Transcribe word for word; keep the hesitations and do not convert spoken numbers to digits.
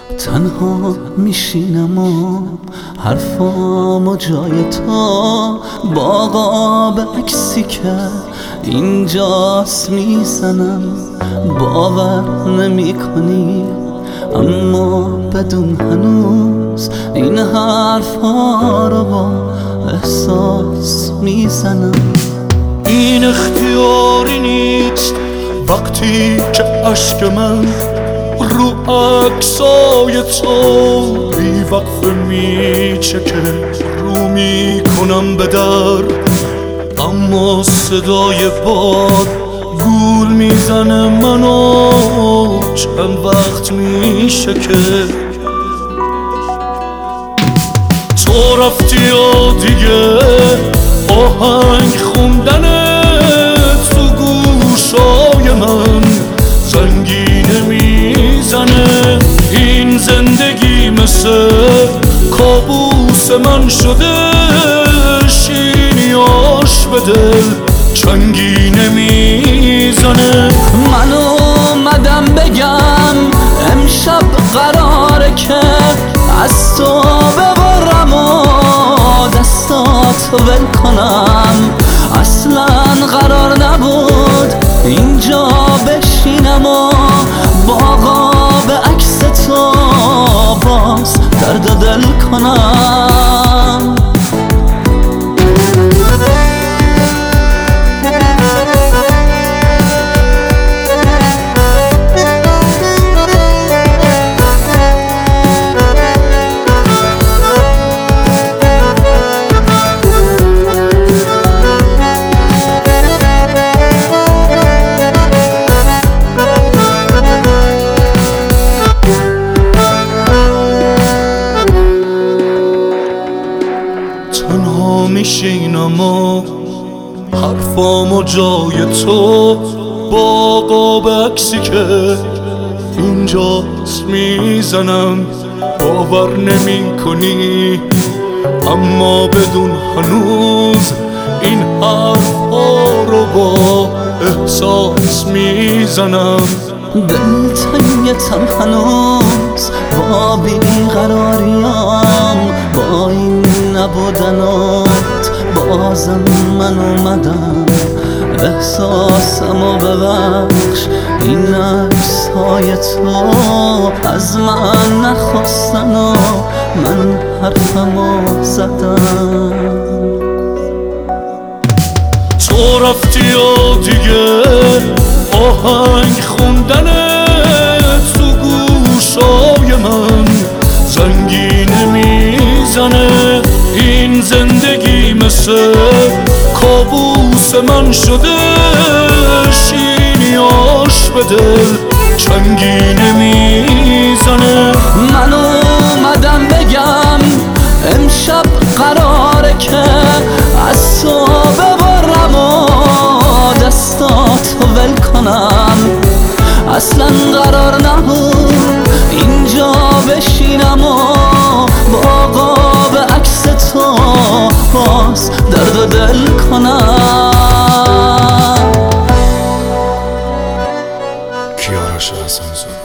تنها میشینم و حرفامو جای تو باقا به عکسی که اینجاست میزنم. باور نمی کنی اما بدون هنوز این حرفا رو با احساس میزنم. این اختیاری نیست وقتی که عشق من رو عکسای تو بی وقفه میچکه. رو میکنم به در اما صدای باد گول میزنه منو چند وقت میشه که تو رفتی و دیگه آهنگ خوندنت تو گوشای من زنگینه میزنه. این زندگی مثل کابوس من شده، شیرینیاش به دل چنگینه میزنه. من اومدم بگم امشب قراره که از تو ببرم و دستات ول کنم. اصلا قرار نبود اینجا بشینم و باقا به عکس تو باز درد و دل کنم. تنها میشینم و حرفامو جای تو باقا به عکسی که اینجاست میزنم. باور نمی کنی اما بدون هنوز این حرفا رو با احساس میزنم. دلتنگتم هنوز با بیقراریم، با این نبودنات بازم من اومدم. احساسمو ببخش این عکسهای تو از من نخواستن و من حرفمو زدم. تو رفتی و دیگه آهنگ خوندنت تو گوشای من زنگینه میزنه. این زندگی مثل کابوس من شده، شیرینیاش به دل چنگینه میزنه. من اومدم بگم امشب قراره که از تو ببرم و دستاتو ول کنم. اصلا قرار نبود اینجا بشینم و باقا به عکس تو باز درد و دل کنم. کیارش حسن زاده.